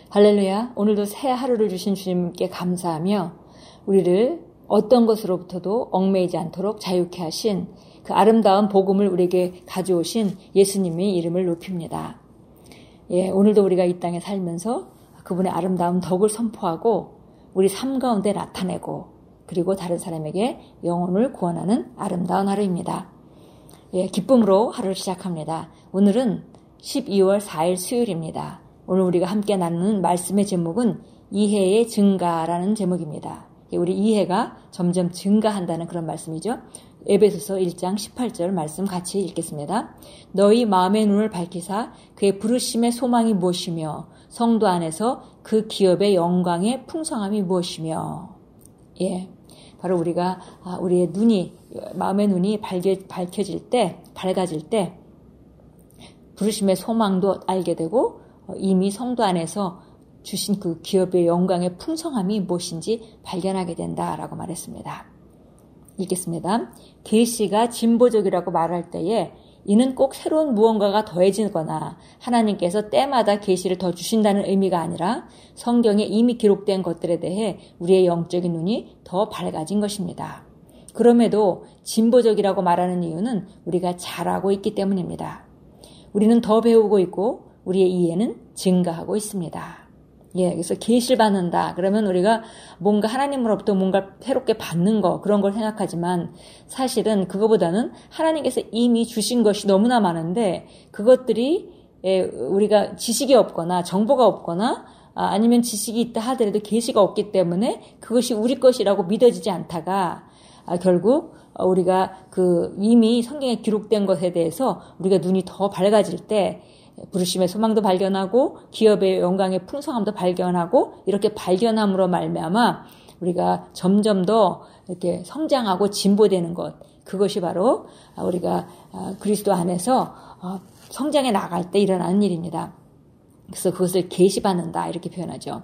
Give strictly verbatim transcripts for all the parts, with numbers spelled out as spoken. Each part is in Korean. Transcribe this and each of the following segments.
할렐루야. 오늘도 새 하루를 주신 주님께 감사하며 우리를 어떤 것으로부터도 얽매이지 않도록 자유케 하신 그 아름다운 복음을 우리에게 가져오신 예수님의 이름을 높입니다. 예, 오늘도 우리가 이 땅에 살면서 그분의 아름다운 덕을 선포하고 우리 삶 가운데 나타내고 그리고 다른 사람에게 영혼을 구원하는 아름다운 하루입니다. 예, 기쁨으로 하루를 시작합니다. 오늘은 십이월 사일 수요일입니다. 오늘 우리가 함께 나누는 말씀의 제목은 이해의 증가라는 제목입니다. 우리 이해가 점점 증가한다는 그런 말씀이죠. 에베소서 일장 십팔절 말씀 같이 읽겠습니다. 너희 마음의 눈을 밝히사 그의 부르심의 소망이 무엇이며 성도 안에서 그 기업의 영광의 풍성함이 무엇이며. 예, 바로 우리가 우리의 눈이 마음의 눈이 밝혀질 때, 밝아질 때 부르심의 소망도 알게 되고 이미 성도 안에서 주신 그 기업의 영광의 풍성함이 무엇인지 발견하게 된다라고 말했습니다. 읽겠습니다. 계시가 진보적이라고 말할 때에 이는 꼭 새로운 무언가가 더해지거나 하나님께서 때마다 계시를 더 주신다는 의미가 아니라 성경에 이미 기록된 것들에 대해 우리의 영적인 눈이 더 밝아진 것입니다. 그럼에도 진보적이라고 말하는 이유는 우리가 잘하고 있기 때문입니다. 우리는 더 배우고 있고 우리의 이해는 증가하고 있습니다. 예, 그래서 계시를 받는다. 그러면 우리가 뭔가 하나님으로부터 뭔가 새롭게 받는 거 그런 걸 생각하지만 사실은 그거보다는 하나님께서 이미 주신 것이 너무나 많은데 그것들이 예, 우리가 지식이 없거나 정보가 없거나 아, 아니면 지식이 있다 하더라도 계시가 없기 때문에 그것이 우리 것이라고 믿어지지 않다가 아, 결국 우리가 그 이미 성경에 기록된 것에 대해서 우리가 눈이 더 밝아질 때 부르심의 소망도 발견하고 기업의 영광의 풍성함도 발견하고 이렇게 발견함으로 말미암아 우리가 점점 더 이렇게 성장하고 진보되는 것 그것이 바로 우리가 그리스도 안에서 성장해 나갈 때 일어나는 일입니다. 그래서 그것을 계시받는다 이렇게 표현하죠.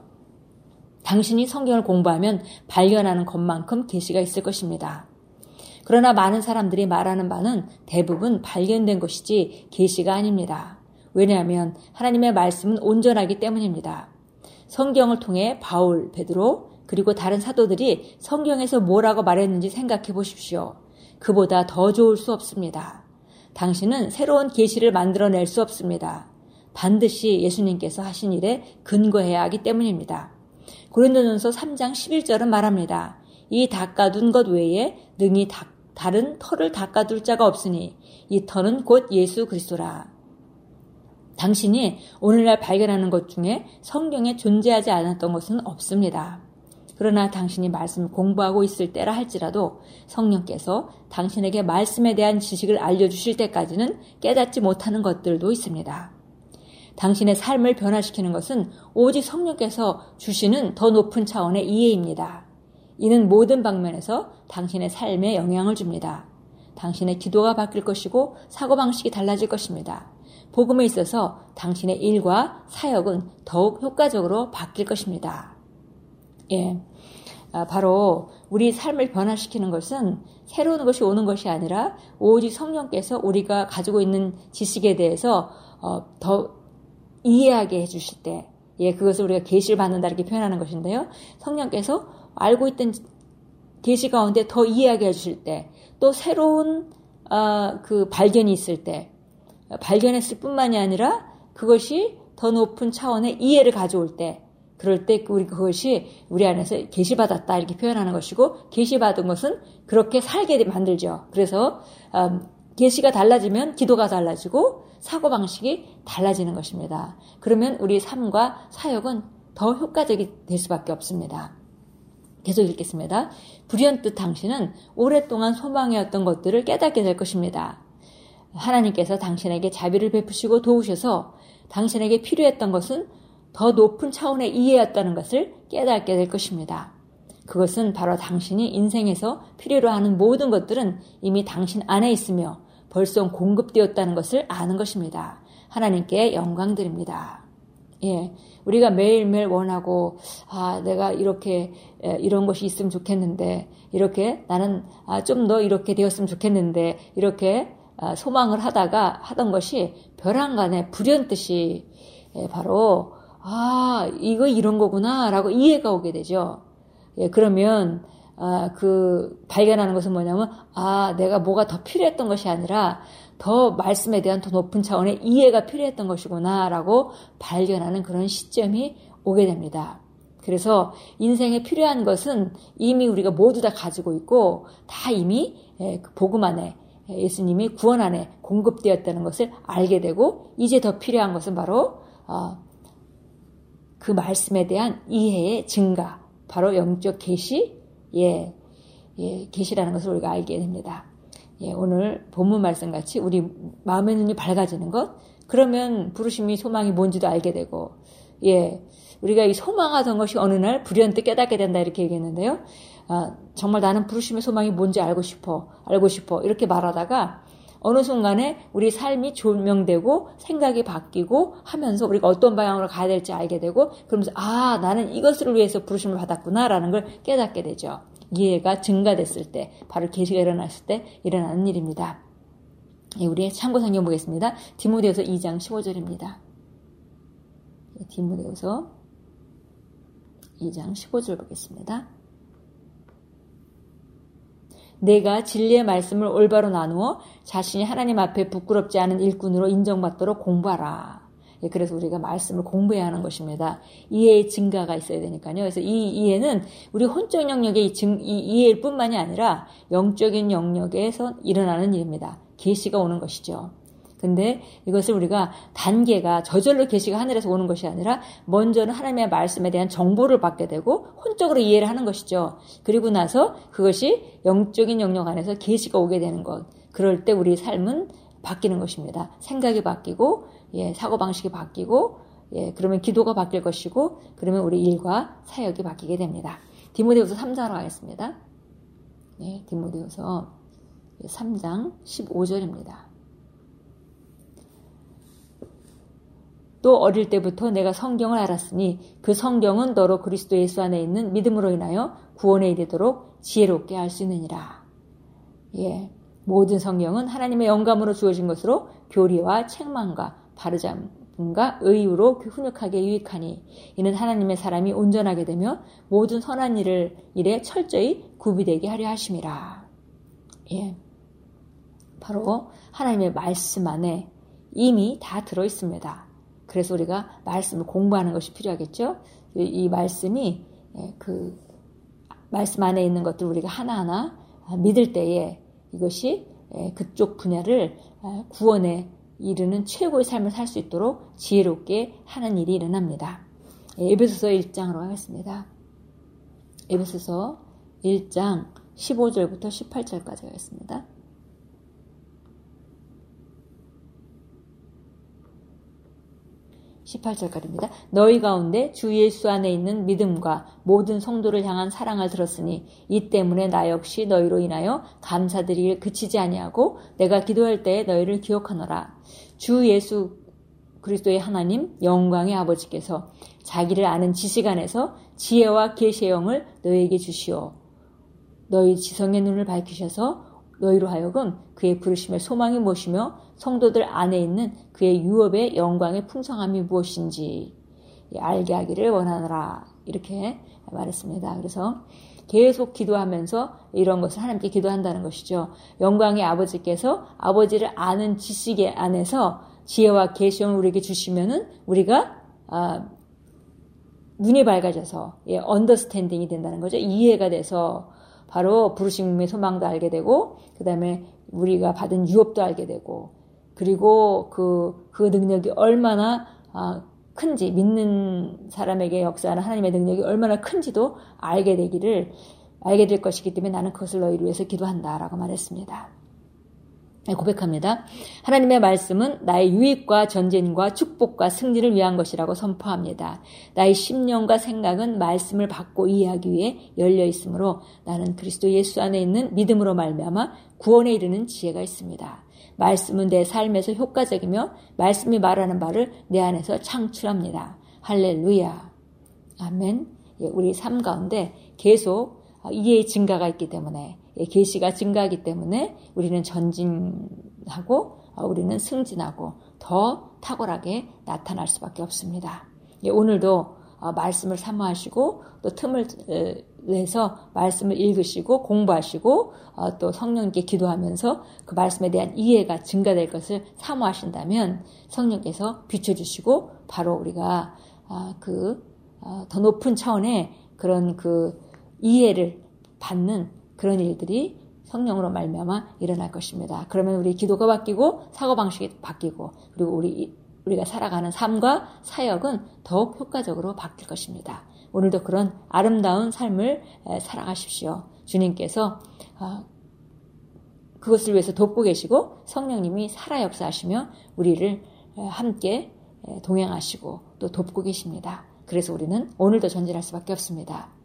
당신이 성경을 공부하면 발견하는 것만큼 계시가 있을 것입니다. 그러나 많은 사람들이 말하는 바는 대부분 발견된 것이지 계시가 아닙니다. 왜냐하면 하나님의 말씀은 온전하기 때문입니다. 성경을 통해 바울, 베드로 그리고 다른 사도들이 성경에서 뭐라고 말했는지 생각해 보십시오. 그보다 더 좋을 수 없습니다. 당신은 새로운 계시를 만들어낼 수 없습니다. 반드시 예수님께서 하신 일에 근거해야 하기 때문입니다. 고린도전서 삼장 십일절은 말합니다. 이 닦아둔 것 외에 능히 다, 다른 터를 닦아둘 자가 없으니 이 터는 곧 예수 그리스도라. 당신이 오늘날 발견하는 것 중에 성경에 존재하지 않았던 것은 없습니다. 그러나 당신이 말씀을 공부하고 있을 때라 할지라도 성령께서 당신에게 말씀에 대한 지식을 알려주실 때까지는 깨닫지 못하는 것들도 있습니다. 당신의 삶을 변화시키는 것은 오직 성령께서 주시는 더 높은 차원의 이해입니다. 이는 모든 방면에서 당신의 삶에 영향을 줍니다. 당신의 기도가 바뀔 것이고 사고방식이 달라질 것입니다. 복음에 있어서 당신의 일과 사역은 더욱 효과적으로 바뀔 것입니다. 예, 바로 우리 삶을 변화시키는 것은 새로운 것이 오는 것이 아니라 오직 성령께서 우리가 가지고 있는 지식에 대해서 어, 더 이해하게 해주실 때, 예, 그것을 우리가 계시를 받는다 이렇게 표현하는 것인데요. 성령께서 알고 있던 계시 가운데 더 이해하게 해주실 때, 또 새로운 어, 그 발견이 있을 때. 발견했을 뿐만이 아니라 그것이 더 높은 차원의 이해를 가져올 때 그럴 때 우리 그것이 우리 안에서 계시받았다 이렇게 표현하는 것이고 계시받은 것은 그렇게 살게 만들죠. 그래서 음, 계시가 달라지면 기도가 달라지고 사고방식이 달라지는 것입니다. 그러면 우리 삶과 사역은 더 효과적이 될 수밖에 없습니다. 계속 읽겠습니다. 불현듯 당신은 오랫동안 소망해왔던 것들을 깨닫게 될 것입니다. 하나님께서 당신에게 자비를 베푸시고 도우셔서 당신에게 필요했던 것은 더 높은 차원의 이해였다는 것을 깨닫게 될 것입니다. 그것은 바로 당신이 인생에서 필요로 하는 모든 것들은 이미 당신 안에 있으며 벌써 공급되었다는 것을 아는 것입니다. 하나님께 영광 드립니다. 예, 우리가 매일매일 원하고 아 내가 이렇게 에, 이런 것이 있으면 좋겠는데 이렇게 나는 아, 좀 더 이렇게 되었으면 좋겠는데 이렇게 소망을 하다가 하던 것이 벼랑간에 불현듯이 바로 아, 이거 이런 거구나 라고 이해가 오게 되죠. 예, 그러면 아, 그 발견하는 것은 뭐냐면 아, 내가 뭐가 더 필요했던 것이 아니라 더 말씀에 대한 더 높은 차원의 이해가 필요했던 것이구나 라고 발견하는 그런 시점이 오게 됩니다. 그래서 인생에 필요한 것은 이미 우리가 모두 다 가지고 있고 다 이미 그 복음 안에 예수님이 구원 안에 공급되었다는 것을 알게 되고 이제 더 필요한 것은 바로 그 말씀에 대한 이해의 증가, 바로 영적 계시, 예, 예, 계시라는 것을 우리가 알게 됩니다. 예, 오늘 본문 말씀 같이 우리 마음의 눈이 밝아지는 것, 그러면 부르심이 소망이 뭔지도 알게 되고, 예, 우리가 이 소망하던 것이 어느 날 불현듯 깨닫게 된다 이렇게 얘기했는데요. 아, 정말 나는 부르심의 소망이 뭔지 알고 싶어, 알고 싶어 이렇게 말하다가 어느 순간에 우리 삶이 조명되고 생각이 바뀌고 하면서 우리가 어떤 방향으로 가야 될지 알게 되고 그러면서 아, 나는 이것을 위해서 부르심을 받았구나라는 걸 깨닫게 되죠. 이해가 증가됐을 때, 바로 계시가 일어났을 때 일어나는 일입니다. 예, 우리 참고 성경 보겠습니다. 디모데후서 이 장 십오 절입니다. 예, 디모데후서 이 장 십오 절 보겠습니다. 내가 진리의 말씀을 올바로 나누어 자신이 하나님 앞에 부끄럽지 않은 일꾼으로 인정받도록 공부하라. 예, 그래서 우리가 말씀을 공부해야 하는 것입니다. 이해의 증가가 있어야 되니까요. 그래서 이 이해는 우리 혼적 영역의 증, 이 이해일 뿐만이 아니라 영적인 영역에서 일어나는 일입니다. 계시가 오는 것이죠. 근데 이것을 우리가 단계가 저절로 계시가 하늘에서 오는 것이 아니라 먼저는 하나님의 말씀에 대한 정보를 받게 되고 혼적으로 이해를 하는 것이죠. 그리고 나서 그것이 영적인 영역 안에서 계시가 오게 되는 것. 그럴 때 우리 삶은 바뀌는 것입니다. 생각이 바뀌고, 예, 사고방식이 바뀌고, 예, 그러면 기도가 바뀔 것이고, 그러면 우리 일과 사역이 바뀌게 됩니다. 디모데후서 삼 장으로 가겠습니다. 예, 디모데후서 삼 장 십오 절입니다. 또 어릴 때부터 내가 성경을 알았으니 그 성경은 너로 그리스도 예수 안에 있는 믿음으로 인하여 구원에 이르도록 지혜롭게 할 수 있느니라. 예, 모든 성경은 하나님의 영감으로 주어진 것으로 교리와 책망과 바르장과 의유로 훈육하게 유익하니 이는 하나님의 사람이 온전하게 되며 모든 선한 일을 일에 철저히 구비되게 하려 하심이라. 예, 바로 하나님의 말씀 안에 이미 다 들어 있습니다. 그래서 우리가 말씀을 공부하는 것이 필요하겠죠. 이 말씀이 그 말씀 안에 있는 것들 우리가 하나하나 믿을 때에 이것이 그쪽 분야를 구원에 이르는 최고의 삶을 살 수 있도록 지혜롭게 하는 일이 일어납니다. 에베소서 일 장으로 가겠습니다. 에베소서 일 장 십오 절부터 십팔 절까지 가겠습니다. 십팔 절까지입니다. 너희 가운데 주 예수 안에 있는 믿음과 모든 성도를 향한 사랑을 들었으니 이 때문에 나 역시 너희로 인하여 감사드리길 그치지 아니하고 내가 기도할 때에 너희를 기억하노라. 주 예수 그리스도의 하나님 영광의 아버지께서 자기를 아는 지식 안에서 지혜와 계시의 영을 너희에게 주시오. 너희 지성의 눈을 밝히셔서 너희로 하여금 그의 부르심의 소망이 무엇이며 성도들 안에 있는 그의 유업의 영광의 풍성함이 무엇인지 알게 하기를 원하노라. 이렇게 말했습니다. 그래서 계속 기도하면서 이런 것을 하나님께 기도한다는 것이죠. 영광의 아버지께서 아버지를 아는 지식의 안에서 지혜와 계시를 우리에게 주시면은 우리가 아, 눈이 밝아져서 예, 언더스탠딩이 된다는 거죠. 이해가 돼서 바로 부르심의 소망도 알게 되고 그 다음에 우리가 받은 유업도 알게 되고 그리고 그, 그 능력이 얼마나 아, 큰지 믿는 사람에게 역사하는 하나님의 능력이 얼마나 큰지도 알게 되기를 알게 될 것이기 때문에 나는 그것을 너희를 위해서 기도한다라고 말했습니다. 고백합니다. 하나님의 말씀은 나의 유익과 전진과 축복과 승리를 위한 것이라고 선포합니다. 나의 심령과 생각은 말씀을 받고 이해하기 위해 열려 있으므로 나는 그리스도 예수 안에 있는 믿음으로 말미암아 구원에 이르는 지혜가 있습니다. 말씀은 내 삶에서 효과적이며 말씀이 말하는 바를 내 안에서 창출합니다. 할렐루야. 아멘. 우리 삶 가운데 계속 이해의 증가가 있기 때문에 계시가 증가하기 때문에 우리는 전진하고 우리는 승진하고 더 탁월하게 나타날 수밖에 없습니다. 오늘도 말씀을 사모하시고 또 틈을 내서 말씀을 읽으시고 공부하시고 또 성령님께 기도하면서 그 말씀에 대한 이해가 증가될 것을 사모하신다면 성령께서 비춰주시고 바로 우리가 그 더 높은 차원의 그런 그 이해를 받는 그런 일들이 성령으로 말미암아 일어날 것입니다. 그러면 우리 기도가 바뀌고 사고방식이 바뀌고 그리고 우리, 우리가 살아가는 삶과 사역은 더욱 효과적으로 바뀔 것입니다. 오늘도 그런 아름다운 삶을 살아가십시오. 주님께서 그것을 위해서 돕고 계시고 성령님이 살아 역사하시며 우리를 함께 동행하시고 또 돕고 계십니다. 그래서 우리는 오늘도 전진할 수밖에 없습니다.